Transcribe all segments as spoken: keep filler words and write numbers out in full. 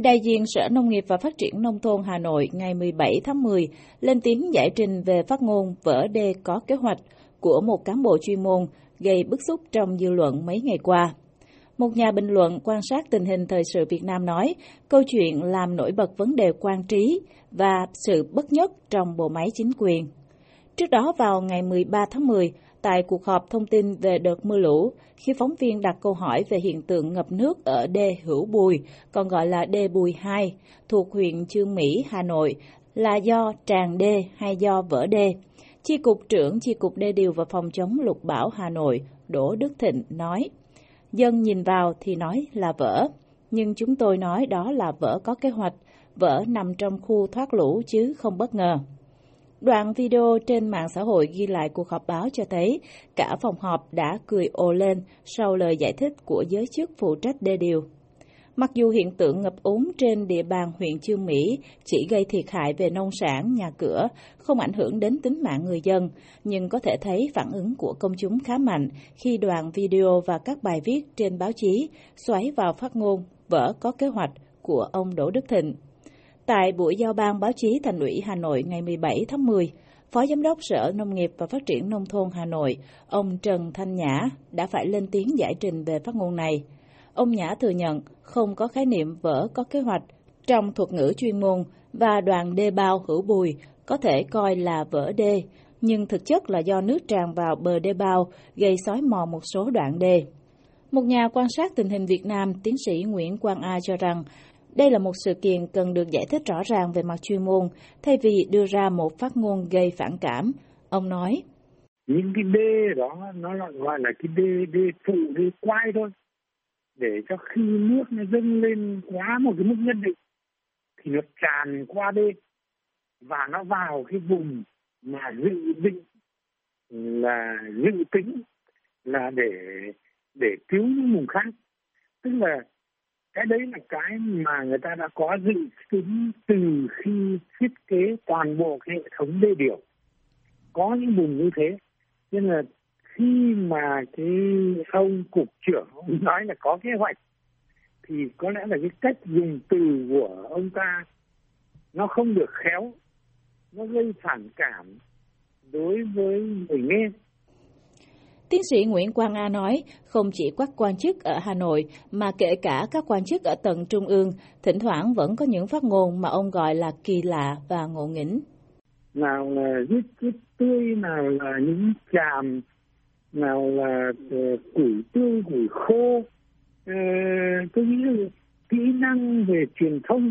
Đại diện Sở Nông nghiệp và Phát triển Nông thôn Hà Nội ngày mười bảy tháng mười lên tiếng giải trình về phát ngôn vỡ đê có kế hoạch của một cán bộ chuyên môn gây bức xúc trong dư luận mấy ngày qua. Một nhà bình luận quan sát tình hình thời sự Việt Nam nói, câu chuyện làm nổi bật vấn đề quan trí và sự bất nhất trong bộ máy chính quyền. Trước đó vào ngày mười ba tháng mười, tại cuộc họp thông tin về đợt mưa lũ, khi phóng viên đặt câu hỏi về hiện tượng ngập nước ở đê Hữu Bùi, còn gọi là đê Bùi hai, thuộc huyện Chương Mỹ, Hà Nội, là do tràn đê hay do vỡ đê, Chi cục trưởng Chi cục Đê điều và Phòng chống lụt bão Hà Nội, Đỗ Đức Thịnh nói, dân nhìn vào thì nói là vỡ, nhưng chúng tôi nói đó là vỡ có kế hoạch, vỡ nằm trong khu thoát lũ chứ không bất ngờ. Đoạn video trên mạng xã hội ghi lại cuộc họp báo cho thấy cả phòng họp đã cười ồ lên sau lời giải thích của giới chức phụ trách đê điều. Mặc dù hiện tượng ngập úng trên địa bàn huyện Chương Mỹ chỉ gây thiệt hại về nông sản, nhà cửa, không ảnh hưởng đến tính mạng người dân, nhưng có thể thấy phản ứng của công chúng khá mạnh khi đoạn video và các bài viết trên báo chí xoáy vào phát ngôn vỡ có kế hoạch của ông Đỗ Đức Thịnh. Tại buổi giao ban báo chí Thành ủy Hà Nội ngày mười bảy tháng mười, Phó Giám đốc Sở Nông nghiệp và Phát triển Nông thôn Hà Nội, ông Trần Thanh Nhã đã phải lên tiếng giải trình về phát ngôn này. Ông Nhã thừa nhận không có khái niệm vỡ có kế hoạch trong thuật ngữ chuyên môn và đoạn đê bao Hữu Bùi có thể coi là vỡ đê, nhưng thực chất là do nước tràn vào bờ đê bao gây xói mòn một số đoạn đê. Một nhà quan sát tình hình Việt Nam, tiến sĩ Nguyễn Quang A cho rằng đây là một sự kiện cần được giải thích rõ ràng về mặt chuyên môn, thay vì đưa ra một phát ngôn gây phản cảm. Ông nói, những cái đê đó nó gọi là cái đê, đê phụ, đê quai thôi. Để cho khi nước nó dâng lên quá một cái mức nhất định thì nó tràn qua đê và nó vào cái vùng mà dự định là dự tính là để để cứu những vùng khác. Tức là cái đấy là cái mà người ta đã có dự tính từ khi thiết kế toàn bộ cái hệ thống đê điều. Có những vùng như thế. Nên là khi mà cái ông cục trưởng ông nói là có kế hoạch thì có lẽ là cái cách dùng từ của ông ta nó không được khéo, nó gây phản cảm đối với người nghe. Tiến sĩ Nguyễn Quang A nói, không chỉ các quan chức ở Hà Nội mà kể cả các quan chức ở tầng trung ương, thỉnh thoảng vẫn có những phát ngôn mà ông gọi là kỳ lạ và ngộ nghĩnh. Nào là giết chết tươi, nào là những tràm, nào là uh, củi tươi, củi khô. Uh, tôi nghĩ là kỹ năng về truyền thông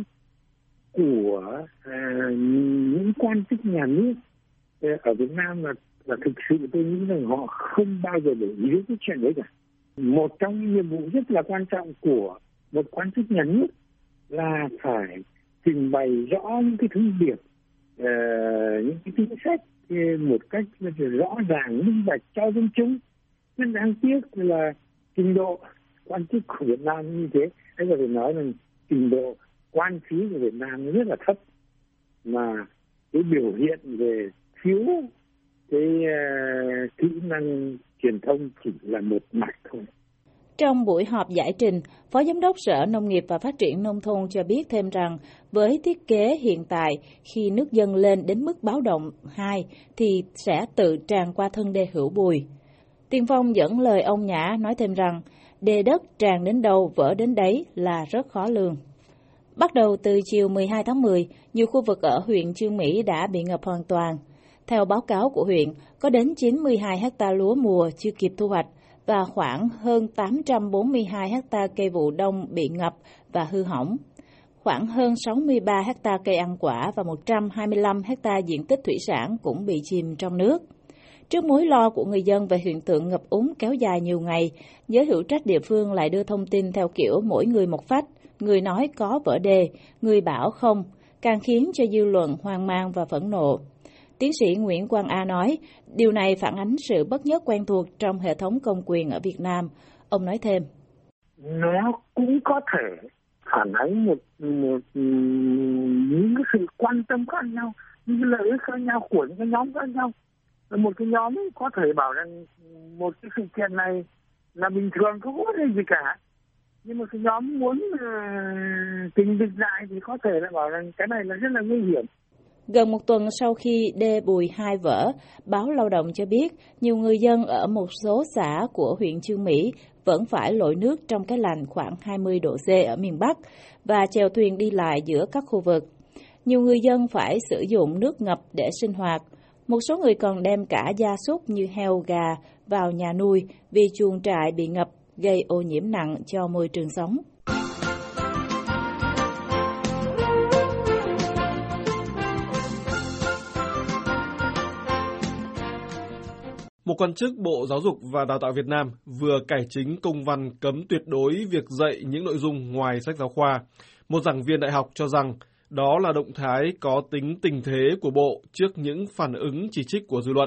của uh, những quan chức nhà nước uh, ở Việt Nam là, là thực sự tôi nghĩ rằng họ không bao giờ để ý cái chuyện đấy cả. Một trong những nhiệm vụ rất là quan trọng của một quan chức nhà nước là phải trình bày rõ những cái thông điệp, uh, những cái chính sách một cách rõ ràng, minh bạch cho dân chúng. Nhưng đáng tiếc là trình độ quan chức của Việt Nam như thế, thế là phải nói là trình độ quan trí của Việt Nam rất là thấp, mà cái biểu hiện về thiếu cái uh, kỹ năng truyền thông chỉ là một mặt thôi. Trong buổi họp giải trình, Phó Giám đốc Sở Nông nghiệp và Phát triển Nông thôn cho biết thêm rằng với thiết kế hiện tại, khi nước dâng lên đến mức báo động hai thì sẽ tự tràn qua thân đê Hữu Bùi. Tiên Phong dẫn lời ông Nhã nói thêm rằng đê đất tràn đến đâu vỡ đến đấy là rất khó lường. Bắt đầu từ chiều mười hai tháng mười, nhiều khu vực ở huyện Chương Mỹ đã bị ngập hoàn toàn. Theo báo cáo của huyện, có đến chín mươi hai héc ta lúa mùa chưa kịp thu hoạch, và khoảng hơn tám trăm bốn mươi hai héc ta cây vụ đông bị ngập và hư hỏng. Khoảng hơn sáu mươi ba héc ta cây ăn quả và một trăm hai mươi lăm héc ta diện tích thủy sản cũng bị chìm trong nước. Trước mối lo của người dân về hiện tượng ngập úng kéo dài nhiều ngày, giới hữu trách địa phương lại đưa thông tin theo kiểu mỗi người một phách, người nói có vỡ đê, người bảo không, càng khiến cho dư luận hoang mang và phẫn nộ. Tiến sĩ Nguyễn Quang A nói, điều này phản ánh sự bất nhất quen thuộc trong hệ thống công quyền ở Việt Nam. Ông nói thêm, nó cũng có thể phản ánh một, một những cái sự quan tâm khác nhau, những cái lợi ích khác nhau của những cái nhóm khác nhau. Một cái nhóm có thể bảo rằng một cái sự kiện này là bình thường, không có vấn đề gì cả. Nhưng mà cái nhóm muốn uh, tình địch lại thì có thể là bảo rằng cái này là rất là nguy hiểm. Gần một tuần sau khi đê Bùi Hai vỡ, báo Lao động cho biết nhiều người dân ở một số xã của huyện Chương Mỹ vẫn phải lội nước trong cái lạnh khoảng hai mươi độ C ở miền Bắc và chèo thuyền đi lại giữa các khu vực. Nhiều người dân phải sử dụng nước ngập để sinh hoạt. Một số người còn đem cả gia súc như heo, gà vào nhà nuôi vì chuồng trại bị ngập, gây ô nhiễm nặng cho môi trường sống. Một quan chức Bộ Giáo dục và Đào tạo Việt Nam vừa cải chính công văn cấm tuyệt đối việc dạy những nội dung ngoài sách giáo khoa. Một giảng viên đại học cho rằng đó là động thái có tính tình thế của Bộ trước những phản ứng chỉ trích của dư luận.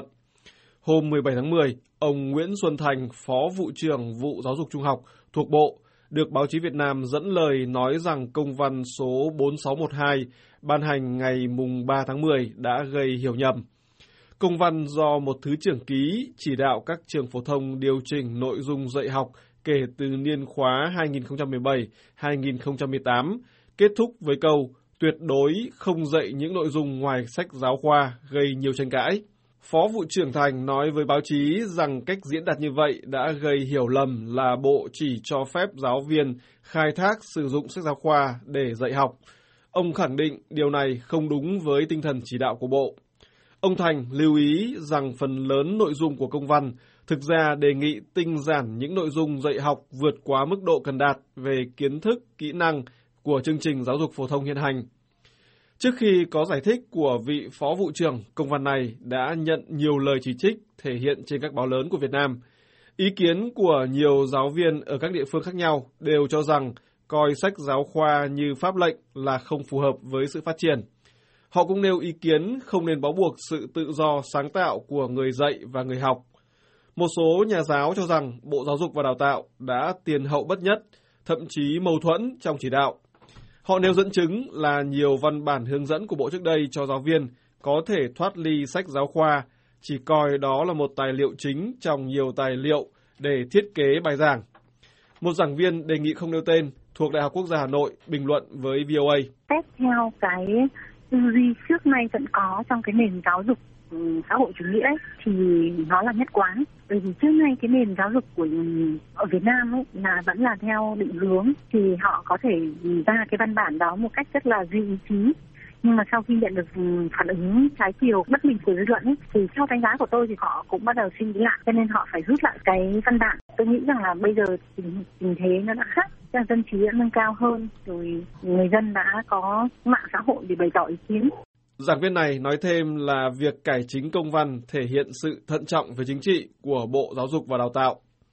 Hôm mười bảy tháng mười, ông Nguyễn Xuân Thành, Phó Vụ trưởng Vụ Giáo dục Trung học thuộc Bộ, được báo chí Việt Nam dẫn lời nói rằng công văn số bốn sáu một hai ban hành ngày mùng ba tháng mười đã gây hiểu nhầm. Công văn do một thứ trưởng ký chỉ đạo các trường phổ thông điều chỉnh nội dung dạy học kể từ niên khóa hai nghìn không trăm mười bảy hai nghìn không trăm mười tám, kết thúc với câu tuyệt đối không dạy những nội dung ngoài sách giáo khoa, gây nhiều tranh cãi. Phó Vụ trưởng Thành nói với báo chí rằng cách diễn đạt như vậy đã gây hiểu lầm là Bộ chỉ cho phép giáo viên khai thác sử dụng sách giáo khoa để dạy học. Ông khẳng định điều này không đúng với tinh thần chỉ đạo của Bộ. Ông Thành lưu ý rằng phần lớn nội dung của công văn thực ra đề nghị tinh giản những nội dung dạy học vượt quá mức độ cần đạt về kiến thức, kỹ năng của chương trình giáo dục phổ thông hiện hành. Trước khi có giải thích của vị Phó Vụ trưởng, công văn này đã nhận nhiều lời chỉ trích thể hiện trên các báo lớn của Việt Nam. Ý kiến của nhiều giáo viên ở các địa phương khác nhau đều cho rằng coi sách giáo khoa như pháp lệnh là không phù hợp với sự phát triển. Họ cũng nêu ý kiến không nên bó buộc sự tự do sáng tạo của người dạy và người học. Một số nhà giáo cho rằng Bộ Giáo dục và Đào tạo đã tiền hậu bất nhất, thậm chí mâu thuẫn trong chỉ đạo. Họ nêu dẫn chứng là nhiều văn bản hướng dẫn của Bộ trước đây cho giáo viên có thể thoát ly sách giáo khoa, chỉ coi đó là một tài liệu chính trong nhiều tài liệu để thiết kế bài giảng. Một giảng viên đề nghị không nêu tên thuộc Đại học Quốc gia Hà Nội bình luận với vê o a. Xét theo cái tư duy trước nay vẫn có trong cái nền giáo dục xã hội chủ nghĩa ấy, thì nó là nhất quán. Bởi vì trước nay cái nền giáo dục của ở Việt Nam ấy là vẫn là theo định hướng, thì họ có thể ra cái văn bản đó một cách rất là duy ý chí. Nhưng mà sau khi nhận được phản ứng trái chiều bất bình của dư luận ấy, thì theo đánh giá của tôi thì họ cũng bắt đầu suy nghĩ lại, cho nên họ phải rút lại cái văn bản. Tôi nghĩ rằng là bây giờ tình, tình thế nó đã khác, dân trí đã nâng cao hơn, rồi người dân đã có mạng xã hội để bày tỏ ý kiến. Giảng viên này nói thêm là việc cải chính công văn thể hiện sự thận trọng về chính trị của Bộ Giáo dục và Đào tạo.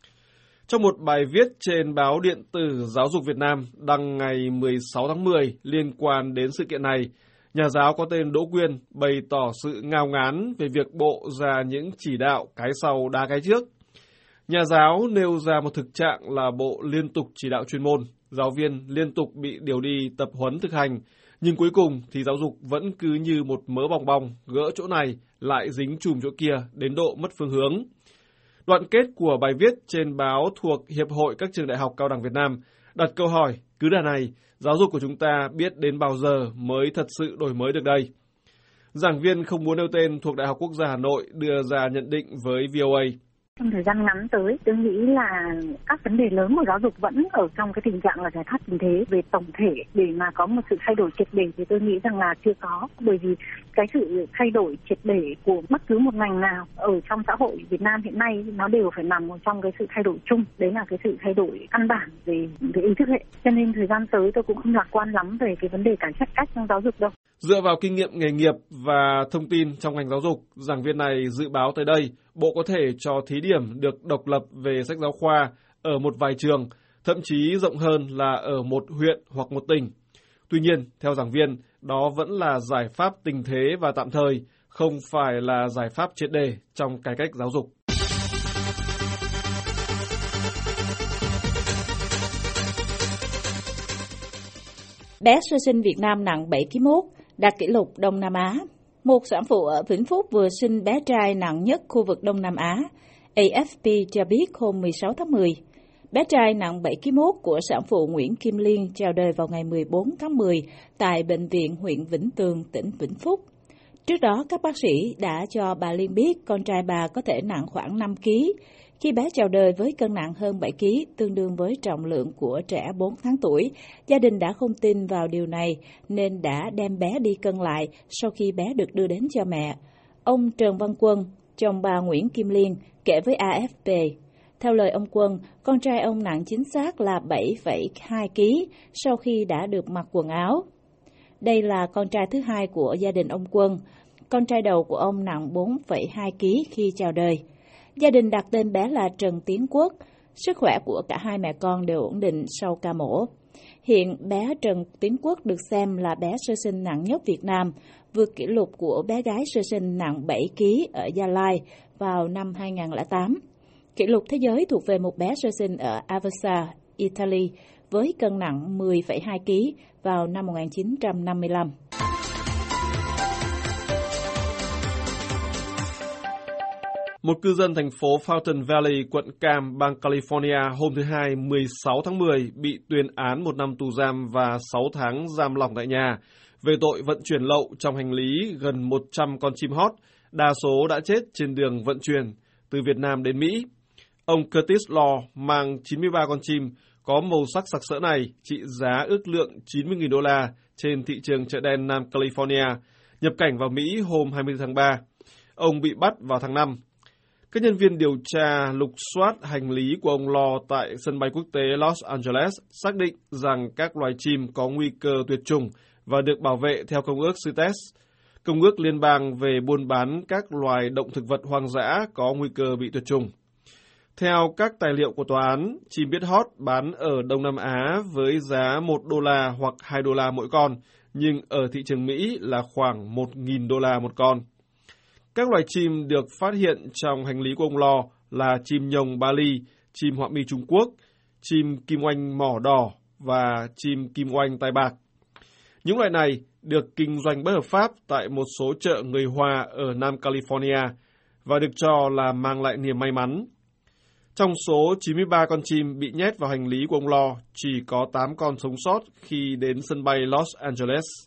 Trong một bài viết trên báo điện tử Giáo dục Việt Nam đăng ngày mười sáu tháng mười liên quan đến sự kiện này, nhà giáo có tên Đỗ Quyên bày tỏ sự ngao ngán về việc Bộ ra những chỉ đạo cái sau đá cái trước. Nhà giáo nêu ra một thực trạng là Bộ liên tục chỉ đạo chuyên môn, giáo viên liên tục bị điều đi tập huấn thực hành, nhưng cuối cùng thì giáo dục vẫn cứ như một mớ bong bong, gỡ chỗ này lại dính chùm chỗ kia đến độ mất phương hướng. Đoạn kết của bài viết trên báo thuộc Hiệp hội các trường đại học cao đẳng Việt Nam đặt câu hỏi, cứ đà này, giáo dục của chúng ta biết đến bao giờ mới thật sự đổi mới được đây? Giảng viên không muốn nêu tên thuộc Đại học Quốc gia Hà Nội đưa ra nhận định với vê o a. Trong thời gian ngắn tới, tôi nghĩ là các vấn đề lớn của giáo dục vẫn ở trong cái tình trạng là giải pháp tình thế. Về tổng thể để mà có một sự thay đổi triệt để thì tôi nghĩ rằng là chưa có. Bởi vì cái sự thay đổi triệt để của bất cứ một ngành nào ở trong xã hội Việt Nam hiện nay nó đều phải nằm trong cái sự thay đổi chung. Đấy là cái sự thay đổi căn bản về, về ý thức hệ. Cho nên thời gian tới tôi cũng không lạc quan lắm về cái vấn đề cải cách trong giáo dục đâu. Dựa vào kinh nghiệm nghề nghiệp và thông tin trong ngành giáo dục, giảng viên này dự báo tới đây, Bộ có thể cho thí điểm được độc lập về sách giáo khoa ở một vài trường, thậm chí rộng hơn là ở một huyện hoặc một tỉnh. Tuy nhiên, theo giảng viên, đó vẫn là giải pháp tình thế và tạm thời, không phải là giải pháp triệt để trong cải cách giáo dục. Bé sơ sinh Việt Nam nặng bảy ki lô gam, đạt kỷ lục Đông Nam Á. Một sản phụ ở Vĩnh Phúc vừa sinh bé trai nặng nhất khu vực Đông Nam Á. a ép pê cho biết hôm mười sáu tháng mười. Bé trai nặng bảy ki lô gam của sản phụ Nguyễn Kim Liên chào đời vào ngày mười bốn tháng mười tại Bệnh viện huyện Vĩnh Tường, tỉnh Vĩnh Phúc. Trước đó, các bác sĩ đã cho bà Liên biết con trai bà có thể nặng khoảng năm ki lô gam. Khi bé chào đời với cân nặng hơn bảy ki lô gam, tương đương với trọng lượng của trẻ bốn tháng tuổi, gia đình đã không tin vào điều này nên đã đem bé đi cân lại sau khi bé được đưa đến cho mẹ. Ông Trần Văn Quân, chồng bà Nguyễn Kim Liên, kể với a ép pê. Theo lời ông Quân, con trai ông nặng chính xác là bảy phẩy hai ki lô gam sau khi đã được mặc quần áo. Đây là con trai thứ hai của gia đình ông Quân. Con trai đầu của ông nặng bốn phẩy hai ki lô gam khi chào đời. Gia đình đặt tên bé là Trần Tiến Quốc. Sức khỏe của cả hai mẹ con đều ổn định sau ca mổ. Hiện bé Trần Tiến Quốc được xem là bé sơ sinh nặng nhất Việt Nam, vượt kỷ lục của bé gái sơ sinh nặng bảy ki lô gam ở Gia Lai vào năm hai không không tám. Kỷ lục thế giới thuộc về một bé sơ sinh ở Aversa, Italy, với cân nặng mười phẩy hai ki lô gam vào năm một nghìn chín trăm năm mươi lăm. Một cư dân thành phố Fountain Valley, quận Cam, bang California hôm thứ Hai mười sáu tháng mười bị tuyên án một năm tù giam và sáu tháng giam lỏng tại nhà về tội vận chuyển lậu trong hành lý gần một trăm con chim hót, đa số đã chết trên đường vận chuyển từ Việt Nam đến Mỹ. Ông Curtis Law mang chín mươi ba con chim có màu sắc sặc sỡ này trị giá ước lượng chín mươi nghìn đô la trên thị trường chợ đen Nam California, nhập cảnh vào Mỹ hôm hai mươi tháng ba. Ông bị bắt vào tháng năm. Các nhân viên điều tra lục soát hành lý của ông Law tại sân bay quốc tế Los Angeles xác định rằng các loài chim có nguy cơ tuyệt chủng và được bảo vệ theo Công ước xê i tê e ét, Công ước Liên bang về buôn bán các loài động thực vật hoang dã có nguy cơ bị tuyệt chủng. Theo các tài liệu của tòa án, chim biết hót bán ở Đông Nam Á với giá một đô la hoặc hai đô la mỗi con, nhưng ở thị trường Mỹ là khoảng một nghìn đô la một con. Các loài chim được phát hiện trong hành lý của ông Law là chim nhồng Bali, chim họa mi Trung Quốc, chim kim oanh mỏ đỏ và chim kim oanh tai bạc. Những loài này được kinh doanh bất hợp pháp tại một số chợ người Hoa ở Nam California và được cho là mang lại niềm may mắn. Trong số chín mươi ba con chim bị nhét vào hành lý của ông Law, chỉ có tám con sống sót khi đến sân bay Los Angeles.